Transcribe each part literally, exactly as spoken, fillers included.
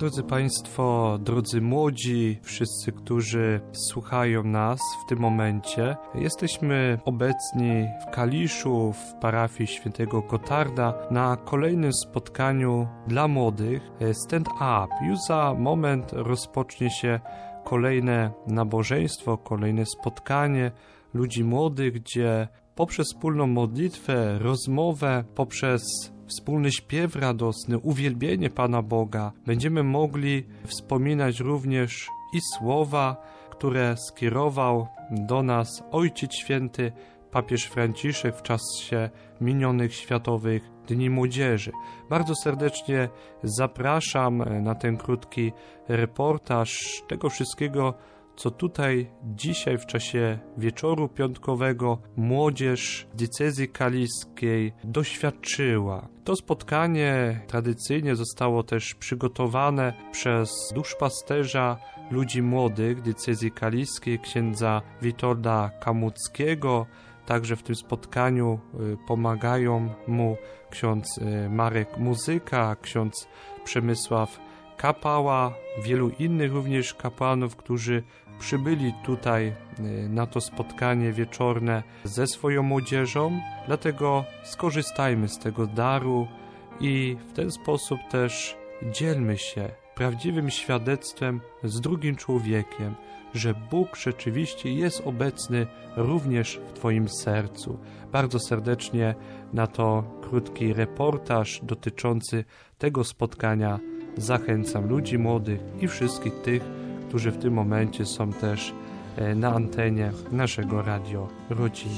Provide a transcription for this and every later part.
Drodzy Państwo, drodzy młodzi, wszyscy, którzy słuchają nas w tym momencie, jesteśmy obecni w Kaliszu, w parafii świętego Gotarda na kolejnym spotkaniu dla młodych Stand Up. Już za moment rozpocznie się kolejne nabożeństwo, kolejne spotkanie ludzi młodych, gdzie poprzez wspólną modlitwę, rozmowę, poprzez wspólny śpiew radosny, uwielbienie Pana Boga, będziemy mogli wspominać również i słowa, które skierował do nas Ojciec Święty, papież Franciszek w czasie minionych Światowych Dni Młodzieży. Bardzo serdecznie zapraszam na ten krótki reportaż tego wszystkiego, co tutaj dzisiaj w czasie wieczoru piątkowego młodzież diecezji kaliskiej doświadczyła. To spotkanie tradycyjnie zostało też przygotowane przez duszpasterza ludzi młodych diecezji kaliskiej, księdza Witolda Kamuckiego. Także w tym spotkaniu pomagają mu ksiądz Marek Muzyka, ksiądz Przemysław Kapała, wielu innych również kapłanów, którzy przybyli tutaj na to spotkanie wieczorne ze swoją młodzieżą. Dlatego skorzystajmy z tego daru i w ten sposób też dzielmy się prawdziwym świadectwem z drugim człowiekiem, że Bóg rzeczywiście jest obecny również w Twoim sercu. Bardzo serdecznie na to krótki reportaż dotyczący tego spotkania zachęcam ludzi młodych i wszystkich tych, którzy w tym momencie są też na antenie naszego Radio Rodzina.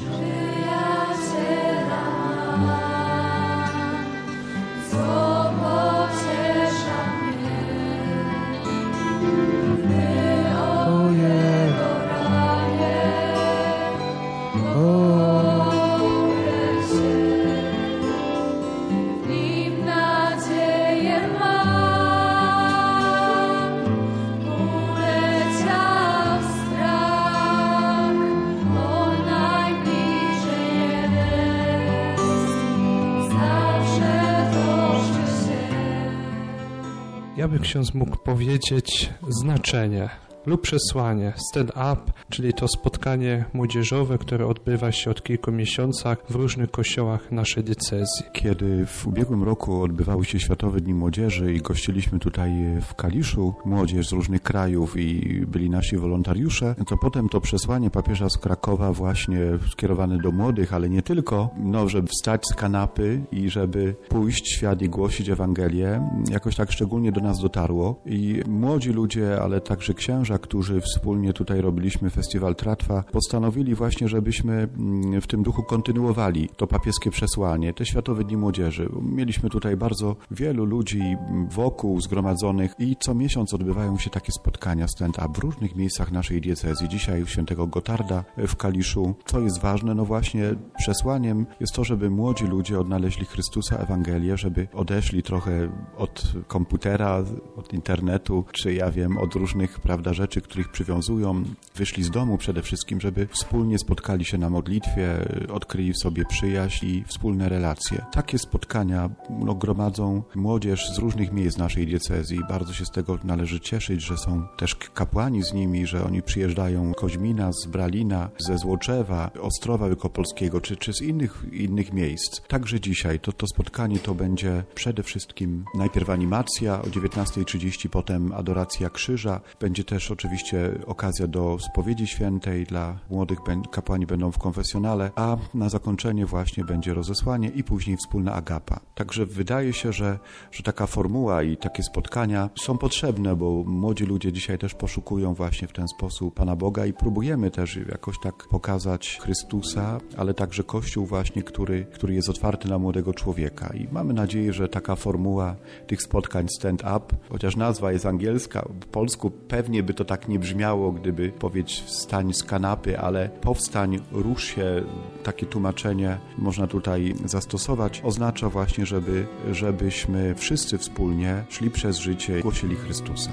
Ja by ksiądz mógł powiedzieć znaczenie lub przesłanie Stand Up, czyli to spotkanie młodzieżowe, które odbywa się od kilku miesiącach w różnych kościołach naszej diecezji. Kiedy w ubiegłym roku odbywały się Światowe Dni Młodzieży i gościliśmy tutaj w Kaliszu młodzież z różnych krajów i byli nasi wolontariusze, to potem to przesłanie papieża z Krakowa właśnie skierowane do młodych, ale nie tylko, no, żeby wstać z kanapy i żeby pójść w świat i głosić Ewangelię, jakoś tak szczególnie do nas dotarło. I młodzi ludzie, ale także księża, którzy wspólnie tutaj robiliśmy Festiwal Tratwa, postanowili właśnie, żebyśmy w tym duchu kontynuowali to papieskie przesłanie, te Światowe Dni Młodzieży. Mieliśmy tutaj bardzo wielu ludzi wokół zgromadzonych i co miesiąc odbywają się takie spotkania stand-up w różnych miejscach naszej diecezji. Dzisiaj u świętego Gotarda w Kaliszu. Co jest ważne? No właśnie przesłaniem jest to, żeby młodzi ludzie odnaleźli Chrystusa, Ewangelię, żeby odeszli trochę od komputera, od internetu, czy ja wiem, od różnych, prawda, rzeczy, których przywiązują, wyszli z domu przede wszystkim, żeby wspólnie spotkali się na modlitwie, odkryli w sobie przyjaźń i wspólne relacje. Takie spotkania no, gromadzą młodzież z różnych miejsc naszej diecezji. Bardzo się z tego należy cieszyć, że są też kapłani z nimi, że oni przyjeżdżają z Koźmina, z Bralina, ze Złoczewa, Ostrowa Wielkopolskiego, czy, czy z innych, innych miejsc. Także dzisiaj to, to spotkanie to będzie przede wszystkim najpierw animacja o dziewiętnasta trzydzieści, potem adoracja krzyża. Będzie też oczywiście okazja do spowiedzi świętej dla młodych, kapłani będą w konfesjonale, a na zakończenie właśnie będzie rozesłanie i później wspólna agapa. Także wydaje się, że, że taka formuła i takie spotkania są potrzebne, bo młodzi ludzie dzisiaj też poszukują właśnie w ten sposób Pana Boga i próbujemy też jakoś tak pokazać Chrystusa, ale także Kościół właśnie, który, który jest otwarty na młodego człowieka. I mamy nadzieję, że taka formuła tych spotkań stand-up, chociaż nazwa jest angielska, w polsku pewnie by to tak nie brzmiało, gdyby powiedzieć wstań z kanapy, ale powstań, rusz się, takie tłumaczenie można tutaj zastosować, oznacza właśnie, żeby, żebyśmy wszyscy wspólnie szli przez życie i głosili Chrystusa.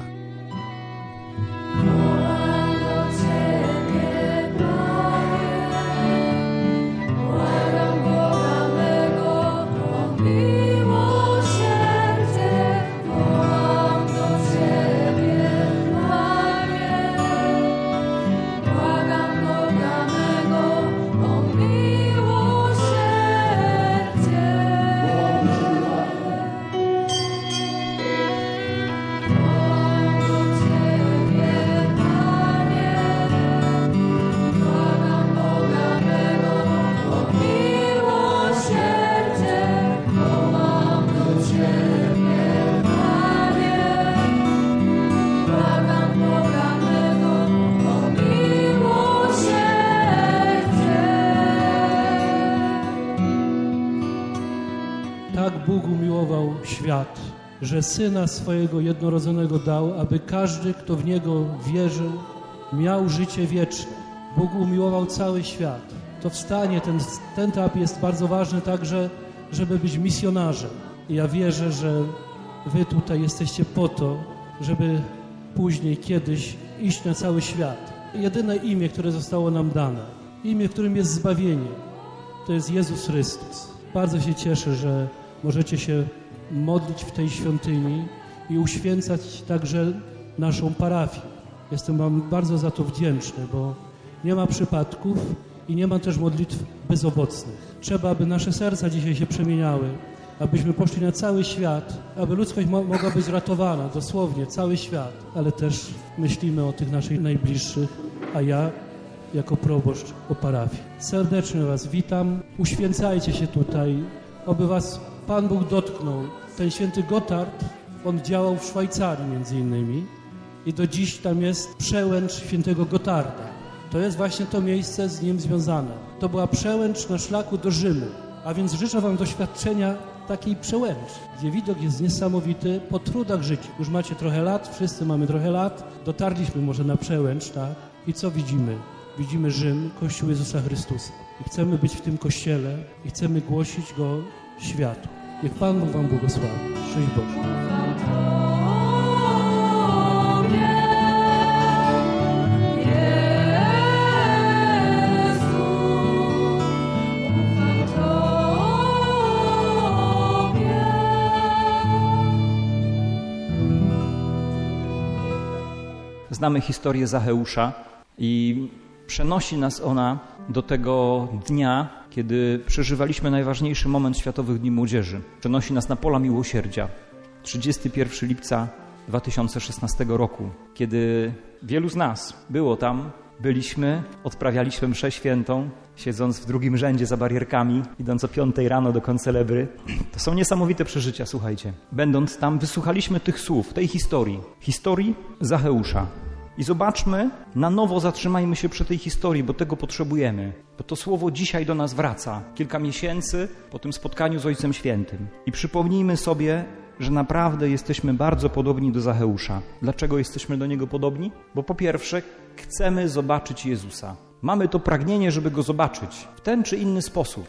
Miłosierdzie, wołam do Ciebie. Tak Bóg umiłował świat, że Syna swojego jednorodzonego dał, aby każdy, kto w Niego wierzył, miał życie wieczne. Bóg umiłował cały świat. To wstanie, ten, ten etap jest bardzo ważny także, żeby być misjonarzem. I ja wierzę, że wy tutaj jesteście po to, żeby później, kiedyś iść na cały świat. Jedyne imię, które zostało nam dane, imię, którym jest zbawienie, to jest Jezus Chrystus. Bardzo się cieszę, że możecie się modlić w tej świątyni i uświęcać także naszą parafię. Jestem wam bardzo za to wdzięczny, bo nie ma przypadków i nie ma też modlitw bezowocnych. Trzeba, aby nasze serca dzisiaj się przemieniały, abyśmy poszli na cały świat, aby ludzkość mo- mogła być ratowana, dosłownie cały świat, ale też myślimy o tych naszych najbliższych, a ja jako proboszcz o parafii. Serdecznie was witam, uświęcajcie się tutaj, aby was Pan Bóg dotknął. Ten święty Gotthard, on działał w Szwajcarii między innymi i do dziś tam jest przełęcz świętego Gottarda. To jest właśnie to miejsce z nim związane. To była przełęcz na szlaku do Rzymu, a więc życzę wam doświadczenia takiej przełęczy, gdzie widok jest niesamowity po trudach życia. Już macie trochę lat, wszyscy mamy trochę lat, dotarliśmy może na przełęcz, tak? I co widzimy? Widzimy Rzym, Kościół Jezusa Chrystusa. I chcemy być w tym Kościele i chcemy głosić Go światu. Niech Pan Bóg wam błogosławi. Szczęść Boże. Znamy historię Zacheusza i przenosi nas ona do tego dnia, kiedy przeżywaliśmy najważniejszy moment Światowych Dni Młodzieży. Przenosi nas na pola miłosierdzia. trzydziestego pierwszego lipca dwa tysiące szesnastego roku, kiedy wielu z nas było tam, byliśmy, odprawialiśmy mszę świętą, siedząc w drugim rzędzie za barierkami, idąc o piątej rano do koncelebry. To są niesamowite przeżycia, słuchajcie. Będąc tam, wysłuchaliśmy tych słów, tej historii. Historii Zacheusza. I zobaczmy, na nowo zatrzymajmy się przy tej historii, bo tego potrzebujemy. Bo to słowo dzisiaj do nas wraca. Kilka miesięcy po tym spotkaniu z Ojcem Świętym. I przypomnijmy sobie, że naprawdę jesteśmy bardzo podobni do Zacheusza. Dlaczego jesteśmy do niego podobni? Bo po pierwsze, chcemy zobaczyć Jezusa. Mamy to pragnienie, żeby Go zobaczyć w ten czy inny sposób.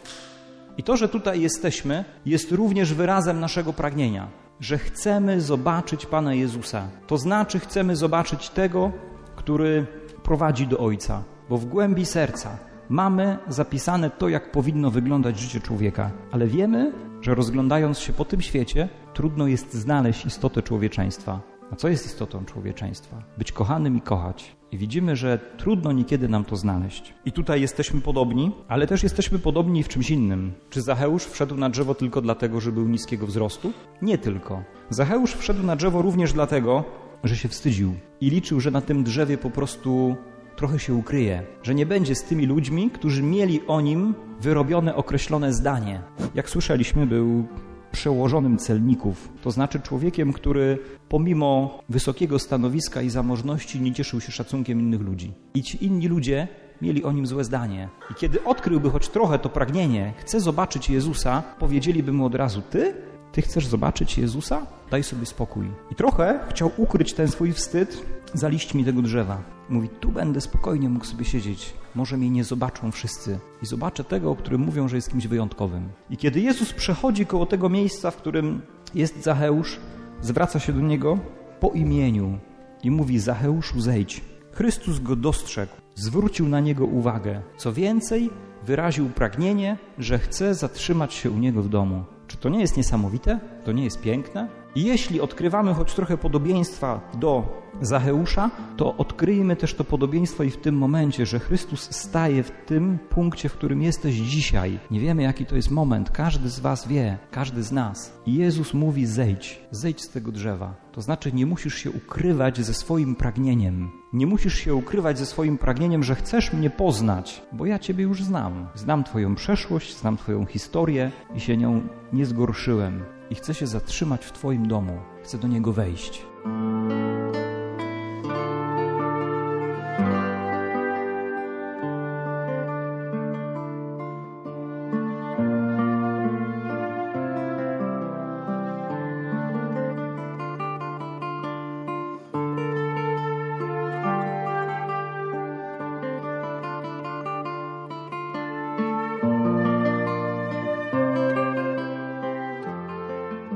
I to, że tutaj jesteśmy, jest również wyrazem naszego pragnienia, że chcemy zobaczyć Pana Jezusa. To znaczy chcemy zobaczyć tego, który prowadzi do Ojca, bo w głębi serca mamy zapisane to, jak powinno wyglądać życie człowieka. Ale wiemy, że rozglądając się po tym świecie, trudno jest znaleźć istotę człowieczeństwa. A co jest istotą człowieczeństwa? Być kochanym i kochać. I widzimy, że trudno niekiedy nam to znaleźć. I tutaj jesteśmy podobni, ale też jesteśmy podobni w czymś innym. Czy Zacheusz wszedł na drzewo tylko dlatego, że był niskiego wzrostu? Nie tylko. Zacheusz wszedł na drzewo również dlatego, że się wstydził i liczył, że na tym drzewie po prostu trochę się ukryje, że nie będzie z tymi ludźmi, którzy mieli o nim wyrobione określone zdanie. Jak słyszeliśmy, był przełożonym celników, to znaczy człowiekiem, który pomimo wysokiego stanowiska i zamożności nie cieszył się szacunkiem innych ludzi. I ci inni ludzie mieli o nim złe zdanie. I kiedy odkryłby choć trochę to pragnienie, chce zobaczyć Jezusa, powiedzieliby mu od razu: ty? Ty chcesz zobaczyć Jezusa? Daj sobie spokój. I trochę chciał ukryć ten swój wstyd za liśćmi tego drzewa. Mówi: tu będę spokojnie mógł sobie siedzieć. Może mnie nie zobaczą wszyscy. I zobaczę tego, o którym mówią, że jest kimś wyjątkowym. I kiedy Jezus przechodzi koło tego miejsca, w którym jest Zacheusz, zwraca się do niego po imieniu i mówi: Zacheuszu, zejdź. Chrystus go dostrzegł, zwrócił na niego uwagę. Co więcej, wyraził pragnienie, że chce zatrzymać się u niego w domu. Czy to nie jest niesamowite? To nie jest piękne? I jeśli odkrywamy choć trochę podobieństwa do Zacheusza, to odkryjmy też to podobieństwo i w tym momencie, że Chrystus staje w tym punkcie, w którym jesteś dzisiaj. Nie wiemy, jaki to jest moment. Każdy z was wie, każdy z nas. I Jezus mówi: zejdź, zejdź z tego drzewa. To znaczy nie musisz się ukrywać ze swoim pragnieniem. Nie musisz się ukrywać ze swoim pragnieniem, że chcesz mnie poznać, bo ja ciebie już znam. Znam twoją przeszłość, znam twoją historię i się nią nie zgorszyłem. I chcę się zatrzymać w twoim domu. Chcę do niego wejść.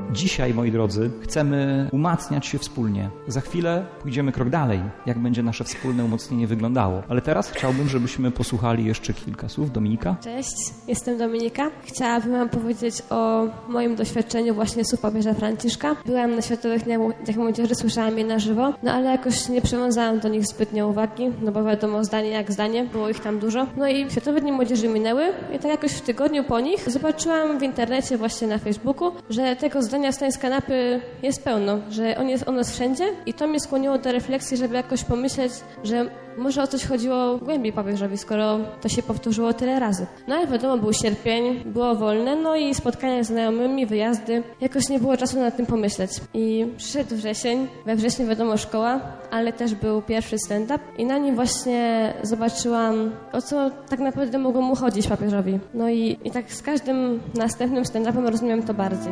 Dzisiaj, moi drodzy, chcemy umacniać się wspólnie. Za chwilę pójdziemy krok dalej, jak będzie nasze wspólne umocnienie wyglądało. Ale teraz chciałbym, żebyśmy posłuchali jeszcze kilka słów. Dominika? Cześć, jestem Dominika. Chciałabym wam powiedzieć o moim doświadczeniu właśnie słów papieża Franciszka. Byłam na Światowych Dniach Młodzieży, słyszałam je na żywo, no ale jakoś nie przywiązałam do nich zbytnio uwagi, no bo wiadomo, zdanie jak zdanie, było ich tam dużo. No i Światowe Dni Młodzieży minęły i tak jakoś w tygodniu po nich zobaczyłam w internecie, właśnie na Facebooku, że tego zdania stań z kanapy jest pełno, że on jest o nas wszędzie i to mnie skłoniło do refleksji, żeby jakoś pomyśleć, że może o coś chodziło głębiej papieżowi, skoro to się powtórzyło tyle razy. No ale wiadomo, był sierpień, było wolne, no i spotkania z znajomymi, wyjazdy. Jakoś nie było czasu nad tym pomyśleć. I przyszedł wrzesień, we wrześniu wiadomo szkoła, ale też był pierwszy stand-up i na nim właśnie zobaczyłam, o co tak naprawdę mogło mu chodzić papieżowi. No i, i tak z każdym następnym stand-upem rozumiem to bardziej.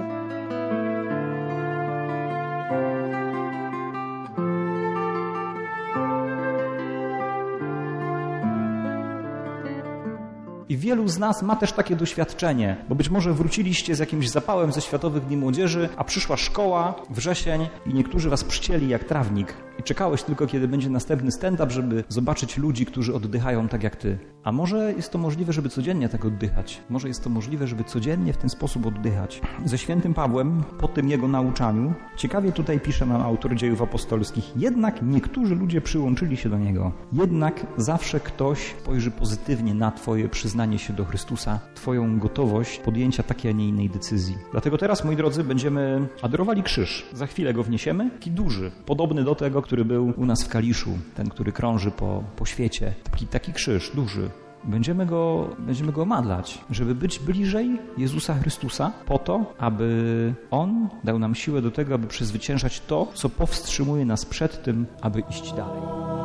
I wielu z nas ma też takie doświadczenie, bo być może wróciliście z jakimś zapałem ze Światowych Dni Młodzieży, a przyszła szkoła, wrzesień i niektórzy was przycięli jak trawnik. I czekałeś tylko, kiedy będzie następny stand-up, żeby zobaczyć ludzi, którzy oddychają tak jak ty. A może jest to możliwe, żeby codziennie tak oddychać? Może jest to możliwe, żeby codziennie w ten sposób oddychać? Ze świętym Pawłem, po tym jego nauczaniu, ciekawie tutaj pisze nam autor Dziejów Apostolskich, jednak niektórzy ludzie przyłączyli się do niego. Jednak zawsze ktoś spojrzy pozytywnie na twoje przyznanie się do Chrystusa, twoją gotowość podjęcia takiej, a nie innej decyzji. Dlatego teraz, moi drodzy, będziemy adorowali krzyż. Za chwilę go wniesiemy. Taki duży, podobny do tego, który był u nas w Kaliszu, ten, który krąży po, po świecie. Taki, taki krzyż, duży. Będziemy go, będziemy go madlać, żeby być bliżej Jezusa Chrystusa, po to, aby On dał nam siłę do tego, aby przezwyciężać to, co powstrzymuje nas przed tym, aby iść dalej.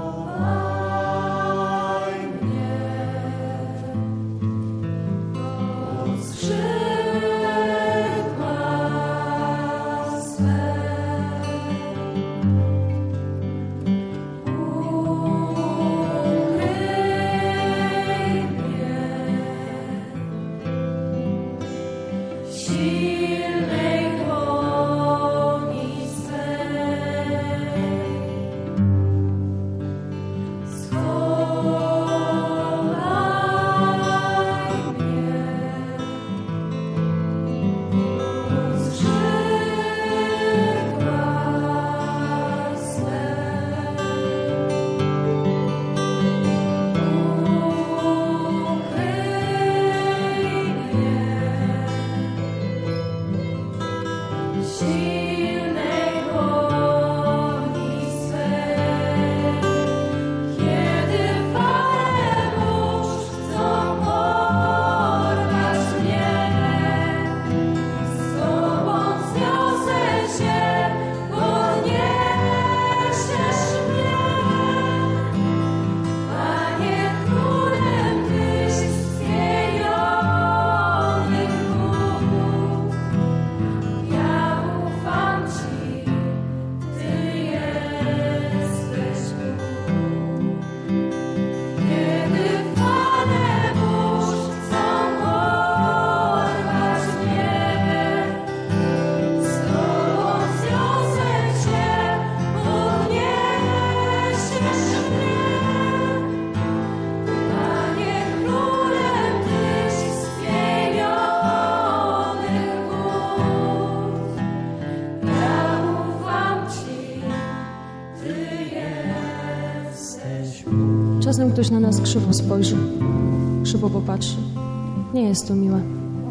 Czasem ktoś na nas krzywo spojrzy, krzywo popatrzy. Nie jest to miłe.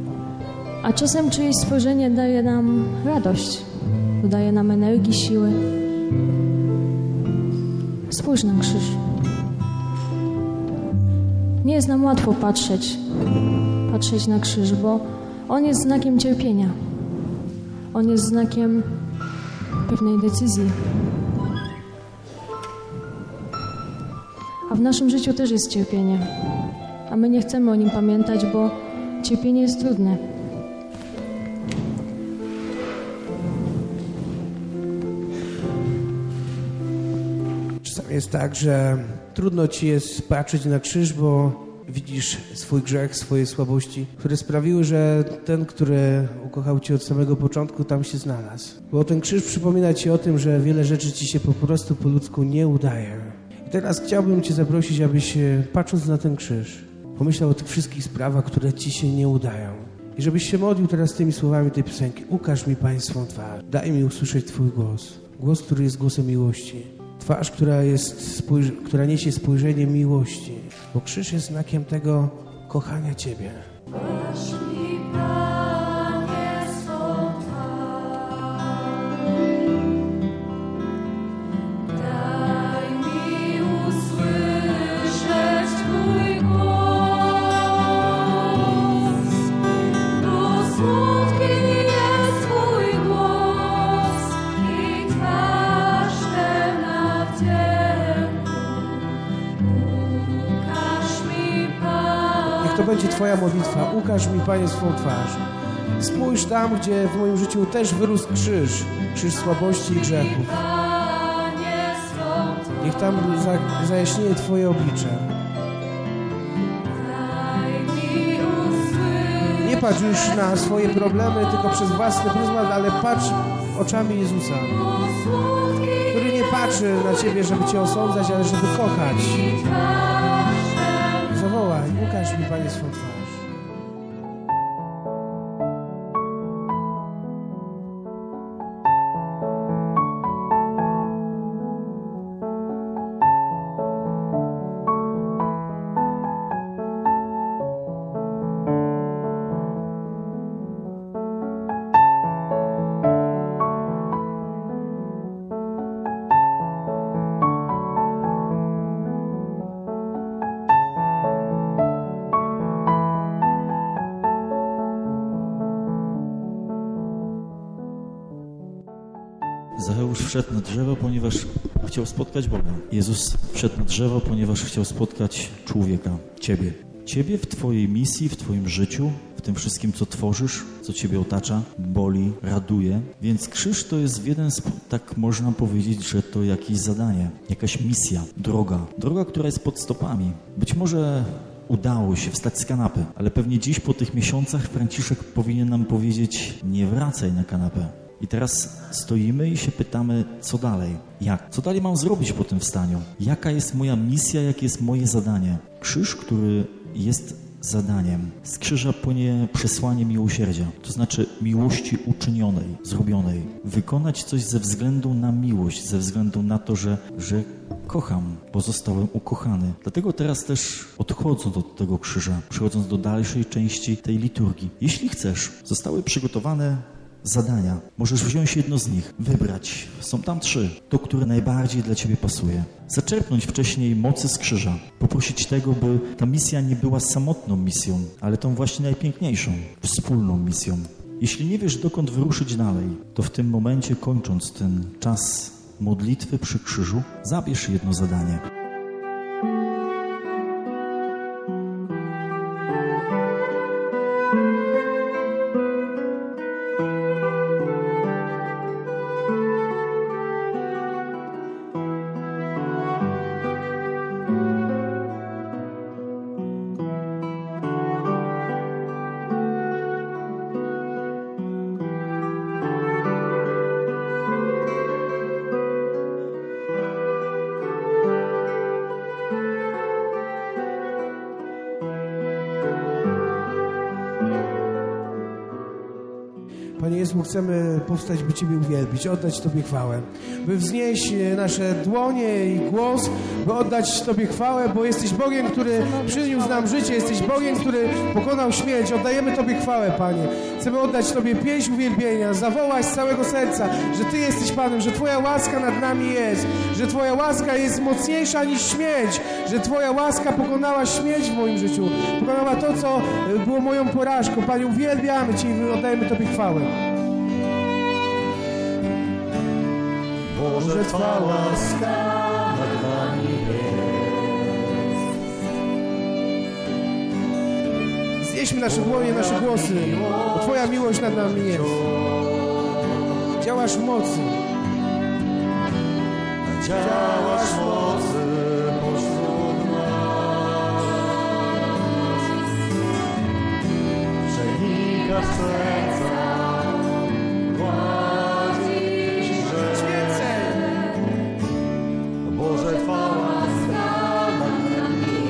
A czasem czyjeś spojrzenie daje nam radość, dodaje nam energii, siły. Spójrz na krzyż. Nie jest nam łatwo patrzeć, patrzeć na krzyż, bo on jest znakiem cierpienia. On jest znakiem pewnej decyzji. A w naszym życiu też jest cierpienie. A my nie chcemy o nim pamiętać, bo cierpienie jest trudne. Czasami jest tak, że trudno ci jest patrzeć na krzyż, bo widzisz swój grzech, swoje słabości, które sprawiły, że ten, który ukochał Cię od samego początku, tam się znalazł. Bo ten krzyż przypomina Ci o tym, że wiele rzeczy Ci się po prostu po ludzku nie udaje. I teraz chciałbym Cię zaprosić, abyś patrząc na ten krzyż, pomyślał o tych wszystkich sprawach, które Ci się nie udają. I żebyś się modlił teraz tymi słowami tej piosenki. Ukaż mi, Panie, swą twarz. Daj mi usłyszeć Twój głos. Głos, który jest głosem miłości. Twarz, która, jest, która niesie spojrzenie miłości. Bo krzyż jest znakiem tego kochania Ciebie. Ukaż mi, Panie, swą twarz. Daj mi usłyszeć Twój głos. Bo słodki jest Twój głos i twarz pełna wdzięku. Ukaż mi, Panie. Niech to będzie Twoja modlitwa. Ukaż mi, Panie, swą twarz. Spójrz tam, gdzie w moim życiu też wyrósł krzyż. Krzyż słabości i grzechów. Niech tam za, zajaśnieje Twoje oblicze. Nie patrz już na swoje problemy tylko przez własny pryzmat, ale patrz oczami Jezusa, który nie patrzy na Ciebie, żeby Cię osądzać, ale żeby kochać. Zawołaj, ukaż mi, Panie, swą twarz. Zacheusz wszedł na drzewo, ponieważ chciał spotkać Boga. Jezus wszedł na drzewo, ponieważ chciał spotkać człowieka, Ciebie. Ciebie w Twojej misji, w Twoim życiu, w tym wszystkim, co tworzysz, co Ciebie otacza, boli, raduje. Więc krzyż to jest w jeden sposób, tak można powiedzieć, że to jakieś zadanie, jakaś misja, droga. Droga, która jest pod stopami. Być może udało się wstać z kanapy, ale pewnie dziś po tych miesiącach Franciszek powinien nam powiedzieć: nie wracaj na kanapę. I teraz stoimy i się pytamy, co dalej? Jak? Co dalej mam zrobić po tym wstaniu? Jaka jest moja misja, jakie jest moje zadanie? Krzyż, który jest zadaniem. Z krzyża płynie przesłanie miłosierdzia, to znaczy miłości uczynionej, zrobionej. Wykonać coś ze względu na miłość, ze względu na to, że, że kocham, bo zostałem ukochany. Dlatego teraz też odchodząc od tego krzyża, przechodząc do dalszej części tej liturgii. Jeśli chcesz, zostały przygotowane zadania. Możesz wziąć jedno z nich, wybrać. Są tam trzy. To, które najbardziej dla Ciebie pasuje. Zaczerpnąć wcześniej mocy z krzyża. Poprosić tego, by ta misja nie była samotną misją, ale tą właśnie najpiękniejszą, wspólną misją. Jeśli nie wiesz, dokąd wyruszyć dalej, to w tym momencie, kończąc ten czas modlitwy przy krzyżu, zabierz jedno zadanie. Panie Jezu, chcemy powstać, by Ciebie uwielbić, oddać Tobie chwałę, by wznieść nasze dłonie i głos, by oddać Tobie chwałę, bo jesteś Bogiem, który przyniósł nam życie, jesteś Bogiem, który pokonał śmierć. Oddajemy Tobie chwałę, Panie. Chcemy oddać Tobie pieśń uwielbienia, zawołać z całego serca, że Ty jesteś Panem, że Twoja łaska nad nami jest, że Twoja łaska jest mocniejsza niż śmierć, że Twoja łaska pokonała śmierć w moim życiu, pokonała to, co było moją porażką. Panie, uwielbiamy Cię i oddajemy Tobie chwałę. Boże, Twa łaska nad nami jest. Znieśmy nasze dłonie, nasze głosy, bo Twoja miłość nad nami jest. Działasz w mocy. Działasz w mocy pośród nas. nasz serca, gładzisz rzece. Boże, Twa łaska nad nami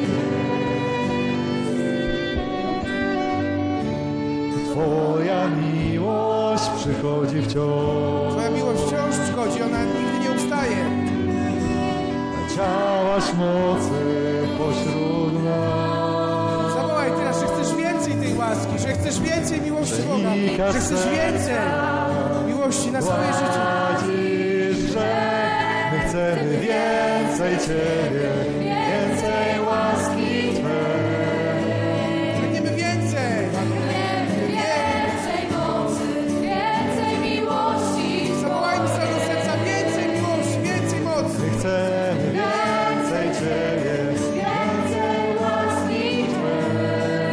jest. Twoja miłość przychodzi wciąż. Twoja miłość wciąż przychodzi, ona nigdy nie ustaje. Działasz mocy pośród nas. Zawołaj teraz, że chcesz więcej tej łaski, że chcesz więcej miłości Boga, że chcesz więcej miłości na swoje życie. Gładzisz grzech, my chcemy więcej Ciebie, więcej łaski Twej. Pragniemy więcej. Więcej mocy, więcej miłości Zawołajmy z całego serca więcej miłości, więcej mocy. My chcemy więcej Ciebie, więcej łaski Twej.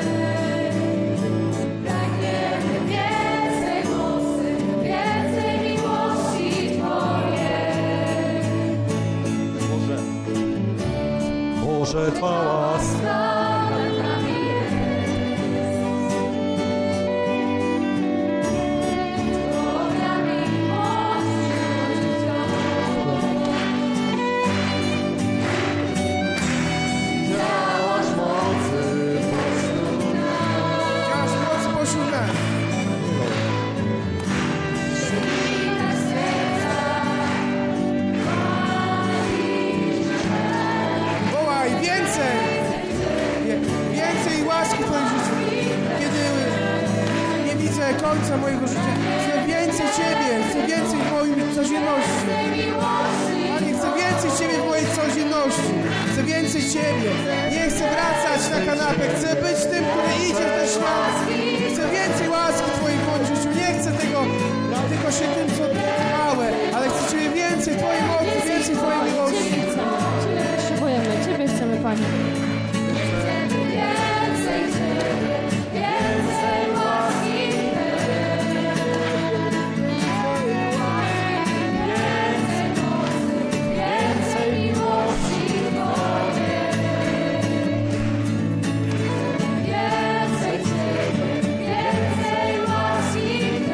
Pragniemy więcej mocy, więcej miłości Twojej. Boże, Twa łaska nad nami jest. Twoja miłość przychodzi działasz mocy pośród Działasz moc pośród nas. nas serca. Wołaj więcej. Wie- Więcej łaski w Twoim życiu. Kiedy nie widzę końca mojego życia, chcę więcej Ciebie, chcę więcej w moim codzienności. Panie, chcę więcej Ciebie w mojej codzienności. Chcę więcej Ciebie. Nie chcę wracać na kanapę. Chcę być tym, który idzie w ten świat. Chcę więcej łaski Twojej w moim życiu. Nie chcę tego, tylko się tym, co małe, ale chcę Ciebie więcej, Twojej mocy, więcej Twojej miłości. Ciebie chcemy, Ciebie potrzebujemy, Ciebie chcemy, Panie. Więcej Ciebie, więcej łaski więcej mocy, więcej miłości Twojej. Więcej Ciebie, więcej łaski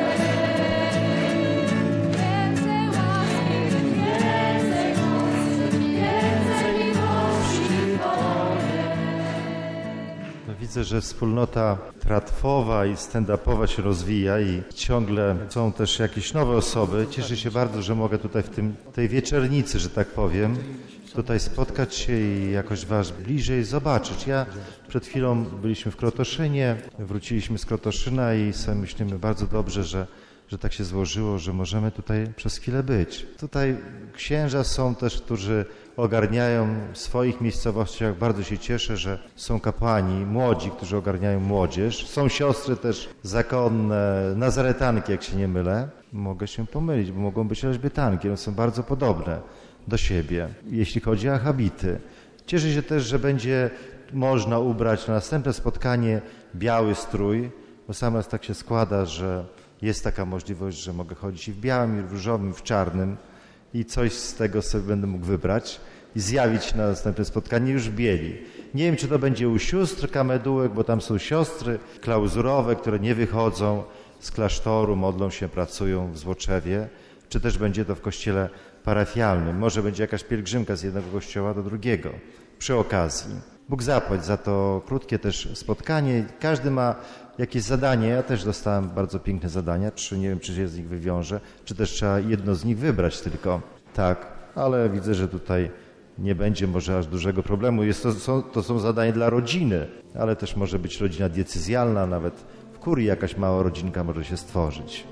więcej łaski, więcej mocy, więcej miłości Twojej. No, widzę, że wspólnota tratwowa i stand-upowa się rozwija i ciągle są też jakieś nowe osoby. Cieszę się bardzo, że mogę tutaj w tym, tej wieczernicy, że tak powiem, tutaj spotkać się i jakoś Was bliżej zobaczyć. Ja przed chwilą byliśmy w Krotoszynie, wróciliśmy z Krotoszyna i sobie myślimy bardzo dobrze, że że tak się złożyło, że możemy tutaj przez chwilę być. Tutaj księża są też, którzy ogarniają w swoich miejscowościach. Bardzo się cieszę, że są kapłani młodzi, którzy ogarniają młodzież. Są siostry też zakonne, nazaretanki, jak się nie mylę. Mogę się pomylić, bo mogą być elżbietanki. One są bardzo podobne do siebie, jeśli chodzi o habity. Cieszę się też, że będzie można ubrać na następne spotkanie biały strój, bo sam raz tak się składa, że jest taka możliwość, że mogę chodzić i w białym, i w różowym, i w czarnym i coś z tego sobie będę mógł wybrać i zjawić się na następne spotkanie już w bieli. Nie wiem, czy to będzie u sióstr kamedułek, bo tam są siostry klauzurowe, które nie wychodzą z klasztoru, modlą się, pracują w Złoczewie, czy też będzie to w kościele parafialnym. Może będzie jakaś pielgrzymka z jednego kościoła do drugiego przy okazji. Bóg zapłać za to krótkie też spotkanie. Każdy ma jakieś zadanie. Ja też dostałem bardzo piękne zadania. Czy nie wiem, czy się z nich wywiąże, czy też trzeba jedno z nich wybrać tylko. Tak, ale widzę, że tutaj nie będzie może aż dużego problemu. Jest to, są, to są zadania dla rodziny, ale też może być rodzina decyzjalna, nawet w kurii jakaś mała rodzinka może się stworzyć.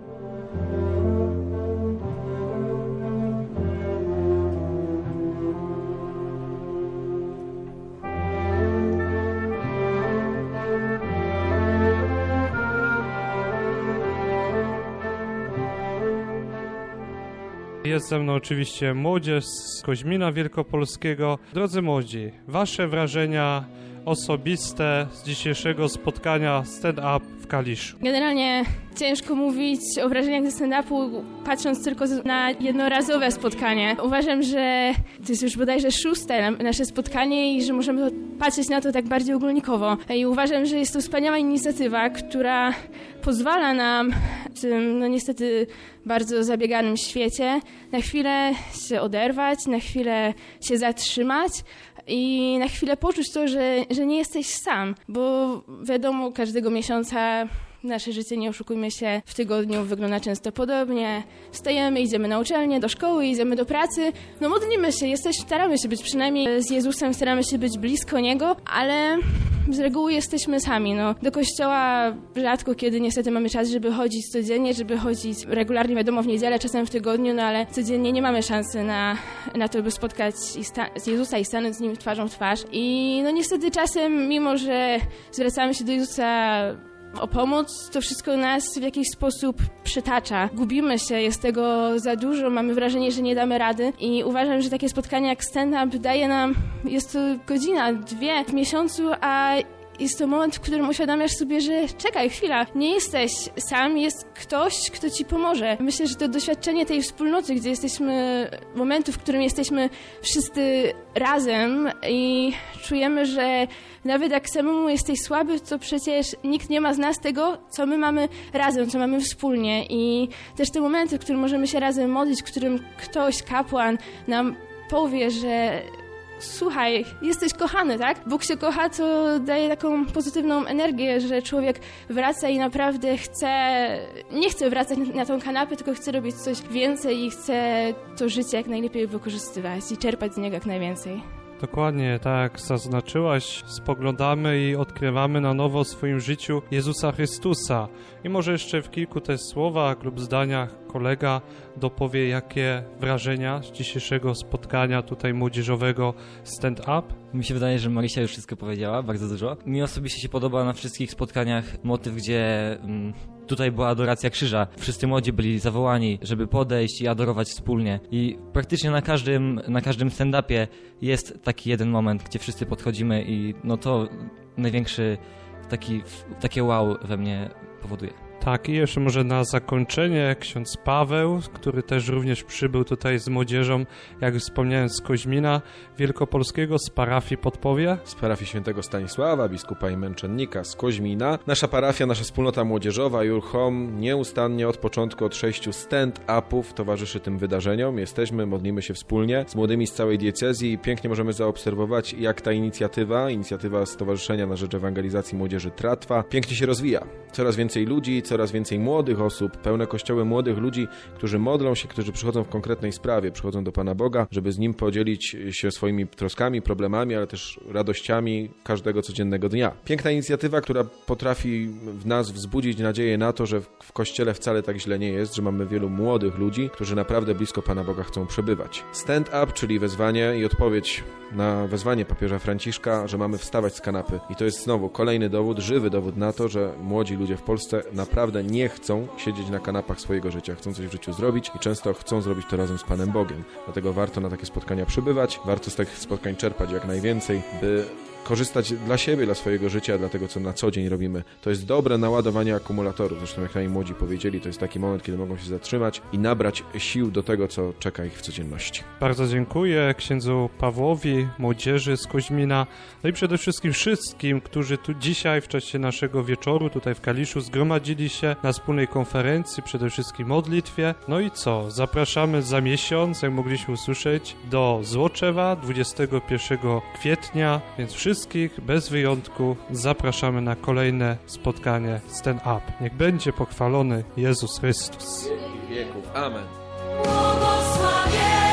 Jest ze mną oczywiście młodzież z Koźmina Wielkopolskiego. Drodzy młodzi, wasze wrażenia osobiste z dzisiejszego spotkania stand-up w Kaliszu? Generalnie ciężko mówić o wrażeniach ze stand-upu, patrząc tylko na jednorazowe spotkanie. Uważam, że to jest już bodajże szóste nasze spotkanie i że możemy patrzeć na to tak bardziej ogólnikowo. I uważam, że jest to wspaniała inicjatywa, która pozwala nam w tym, no niestety, bardzo zabieganym świecie na chwilę się oderwać, na chwilę się zatrzymać i na chwilę poczuć to, że, że nie jesteś sam, bo wiadomo, każdego miesiąca nasze życie, nie oszukujmy się, w tygodniu wygląda często podobnie. Wstajemy, idziemy na uczelnię, do szkoły, idziemy do pracy. No modlimy się, jesteś, staramy się być przynajmniej z Jezusem, staramy się być blisko Niego, ale z reguły jesteśmy sami. No. Do kościoła rzadko kiedy niestety mamy czas, żeby chodzić codziennie, żeby chodzić regularnie, wiadomo, w niedzielę, czasem w tygodniu, no ale codziennie nie mamy szansy na, na to, by spotkać i sta- z Jezusa i stanąć z Nim twarzą w twarz. I no niestety czasem, mimo że zwracamy się do Jezusa o pomoc, to wszystko nas w jakiś sposób przytacza. Gubimy się, jest tego za dużo, mamy wrażenie, że nie damy rady i uważam, że takie spotkanie jak stand-up daje nam, jest to godzina, dwie w miesiącu, a jest to moment, w którym uświadamiasz sobie, że czekaj, chwila, nie jesteś sam, jest ktoś, kto ci pomoże. Myślę, że to doświadczenie tej wspólnoty, gdzie jesteśmy, momentu, w którym jesteśmy wszyscy razem i czujemy, że nawet jak samemu jesteś słaby, to przecież nikt nie ma z nas tego, co my mamy razem, co mamy wspólnie. I też te momenty, w którym możemy się razem modlić, w którym ktoś, kapłan nam powie, że słuchaj, jesteś kochany, tak? Bóg się kocha, to daje taką pozytywną energię, że człowiek wraca i naprawdę chce, nie chce wracać na tą kanapę, tylko chce robić coś więcej i chce to życie jak najlepiej wykorzystywać i czerpać z niego jak najwięcej. Dokładnie, tak jak zaznaczyłaś, spoglądamy i odkrywamy na nowo w swoim życiu Jezusa Chrystusa. I może jeszcze w kilku też słowach lub zdaniach kolega dopowie, jakie wrażenia z dzisiejszego spotkania tutaj młodzieżowego stand-up. Mi się wydaje, że Marysia już wszystko powiedziała, bardzo dużo. Mi osobiście się podoba na wszystkich spotkaniach motyw, gdzie mm, tutaj była adoracja krzyża. Wszyscy młodzi byli zawołani, żeby podejść i adorować wspólnie. I praktycznie na każdym, na każdym stand-upie jest taki jeden moment, gdzie wszyscy podchodzimy i no to największy taki, takie wow we mnie powoduje. Tak, i jeszcze może na zakończenie ksiądz Paweł, który też również przybył tutaj z młodzieżą, jak już wspomniałem, z Koźmina Wielkopolskiego, z parafii podpowie. Z parafii świętego Stanisława, biskupa i męczennika z Koźmina. Nasza parafia, nasza wspólnota młodzieżowa Your Home nieustannie od początku, od sześciu stand-upów towarzyszy tym wydarzeniom. Jesteśmy, modlimy się wspólnie z młodymi z całej diecezji i pięknie możemy zaobserwować, jak ta inicjatywa, inicjatywa Stowarzyszenia na Rzecz Ewangelizacji Młodzieży Tratwa, pięknie się rozwija. Coraz więcej ludzi, coraz więcej młodych osób, pełne kościoły młodych ludzi, którzy modlą się, którzy przychodzą w konkretnej sprawie, przychodzą do Pana Boga, żeby z Nim podzielić się swoimi troskami, problemami, ale też radościami każdego codziennego dnia. Piękna inicjatywa, która potrafi w nas wzbudzić nadzieję na to, że w Kościele wcale tak źle nie jest, że mamy wielu młodych ludzi, którzy naprawdę blisko Pana Boga chcą przebywać. Stand up, czyli wezwanie i odpowiedź na wezwanie papieża Franciszka, że mamy wstawać z kanapy. I to jest znowu kolejny dowód, żywy dowód na to, że młodzi ludzie w Polsce naprawdę nie chcą siedzieć na kanapach swojego życia, chcą coś w życiu zrobić i często chcą zrobić to razem z Panem Bogiem. Dlatego warto na takie spotkania przybywać, warto z takich spotkań czerpać jak najwięcej, by korzystać dla siebie, dla swojego życia, dla tego, co na co dzień robimy. To jest dobre naładowanie akumulatorów. Zresztą jak naj młodzi powiedzieli, to jest taki moment, kiedy mogą się zatrzymać i nabrać sił do tego, co czeka ich w codzienności. Bardzo dziękuję księdzu Pawłowi, młodzieży z Koźmina, no i przede wszystkim wszystkim, którzy tu dzisiaj w czasie naszego wieczoru tutaj w Kaliszu zgromadzili się na wspólnej konferencji, przede wszystkim modlitwie. No i co? Zapraszamy za miesiąc, jak mogliśmy usłyszeć, do Złoczewa dwudziestego pierwszego kwietnia, więc wszystkich bez wyjątku zapraszamy na kolejne spotkanie Stand Up. Niech będzie pochwalony Jezus Chrystus. Wieków. Amen. Błogosławie